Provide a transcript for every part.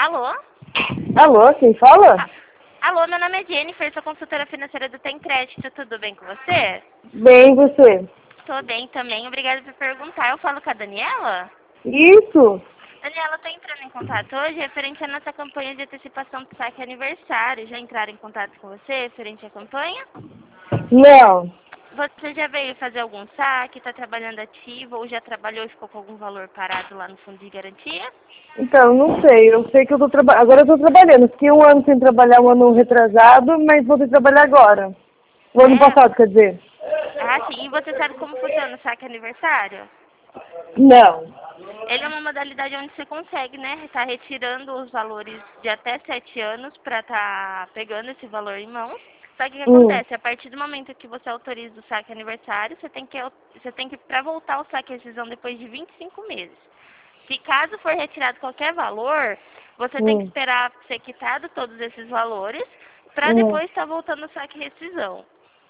Alô? Alô, quem fala? Alô, meu nome é Jennifer, sou consultora financeira do Tem Crédito, tudo bem com você? Bem, você? Tô bem também, obrigada por perguntar. Eu falo com a Daniela? Isso? Daniela, tô entrando em contato hoje referente à nossa campanha de antecipação do saque aniversário. Já entraram em contato com você referente à campanha? Não. Você já veio fazer algum saque, está trabalhando ativo ou já trabalhou e ficou com algum valor parado lá no fundo de garantia? Então, não sei. Eu sei que eu tô trabalhando. Agora eu tô trabalhando. Fiquei um ano sem trabalhar, um ano retrasado, mas vou ter que trabalhar agora. O ano É? passado, quer dizer. Ah, sim. E você sabe como funciona o saque aniversário? Não. Ele é uma modalidade onde você consegue, né, estar retirando os valores de até 7 anos para estar pegando esse valor em mãos. Só que o que Hum. acontece? A partir do momento que você autoriza o saque aniversário, você tem que para voltar o saque rescisão depois de 25 meses. Se caso for retirado qualquer valor, você tem que Hum. esperar ser quitado todos esses valores para Hum. depois estar voltando o saque rescisão.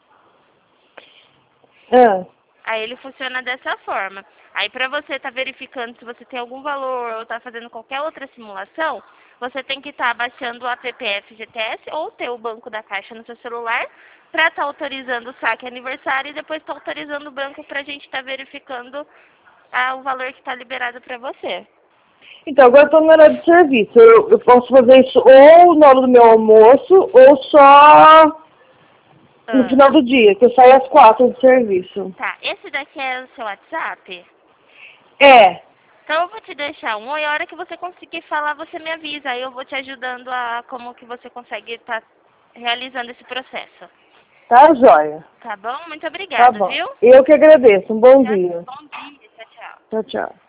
Ah. Aí ele funciona dessa forma. Aí para você estar verificando se você tem algum valor ou está fazendo qualquer outra simulação, você tem que estar baixando o app FGTS ou ter o banco da Caixa no seu celular para estar autorizando o saque aniversário e depois estar autorizando o banco para a gente estar verificando o valor que está liberado para você. Então, agora eu tô no horário de serviço. Eu posso fazer isso ou na hora do meu almoço ou só no Ah, final do dia, que eu saio às 4 do serviço. tá, esse daqui é o seu WhatsApp? É. Então eu vou te deixar um oi, a hora que você conseguir falar, você me avisa. Aí eu vou te ajudando a como que você consegue estar realizando esse processo. Tá, joia. Tá bom? Muito Tá obrigada, bom. viu? Eu que agradeço. Um bom dia. Bom dia, tchau, tchau. Tchau, tchau.